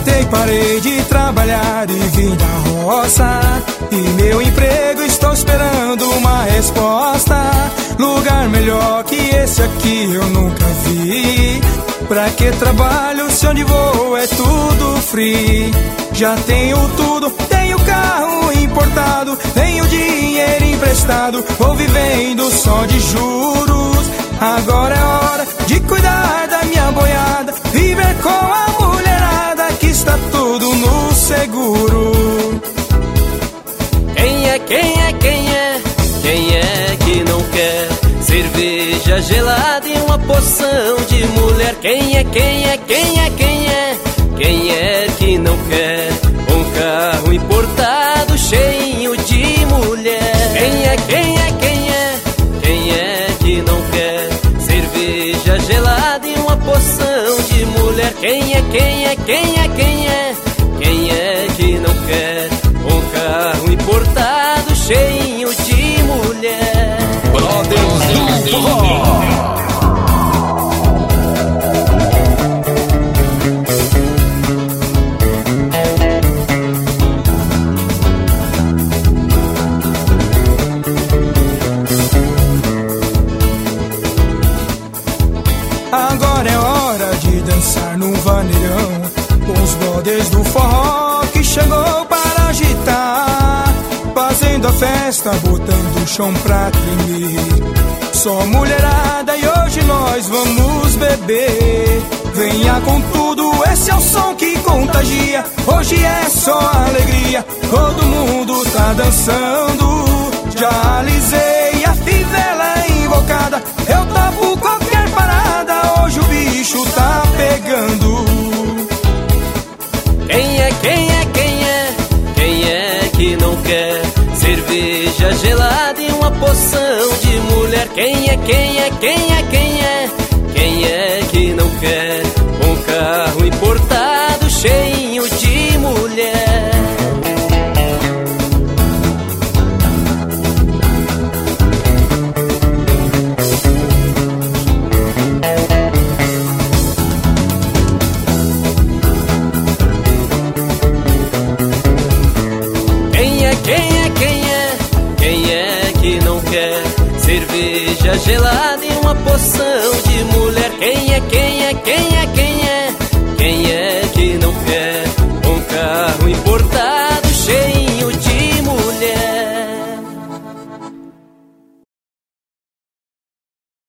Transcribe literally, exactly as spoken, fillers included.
aposentei, parei de trabalhar e vim da roça. E meu emprego, estou esperando uma resposta. Lugar melhor que esse aqui eu nunca vi. Pra que trabalho se onde vou é tudo free? Já tenho tudo, tenho carro importado, tenho dinheiro emprestado, vou vivendo só de juros. Agora é hora de cuidar da minha boiada, viver com a mulherada, que está tudo no seguro. Quem é, quem é, quem é, quem é que não quer cerveja gelada e uma poção de mulher? Quem é, quem é, quem é, quem é, quem é que não quer um carro importado cheio de mulher? Quem é, quem é, quem é, quem é que não quer cerveja gelada e uma poção de mulher? Quem é, quem é, quem é, quem é, quem é que não quer um carro importado cheio de mulher? Brothers do Forró. Agora é hora de dançar no vaneirão, com os brothers do forró que chegou para agitar, fazendo a festa, botando o chão pra tremer. Só mulherada e hoje nós vamos beber. Venha com tudo, esse é o som que contagia. Hoje é só alegria, todo mundo tá dançando. Já alisei a fivela invocada, eu topo qualquer parada, hoje o bicho tá pegando. Quem é, quem é, quem é, quem é que não quer cerveja gelada e uma poção de mulher? Quem é, quem é, quem é, quem é, quem é que não quer um carro importado cheio de mulher? Cerveja gelada e uma poção de mulher. Quem é, quem é, quem é, quem é, quem é que não quer um carro importado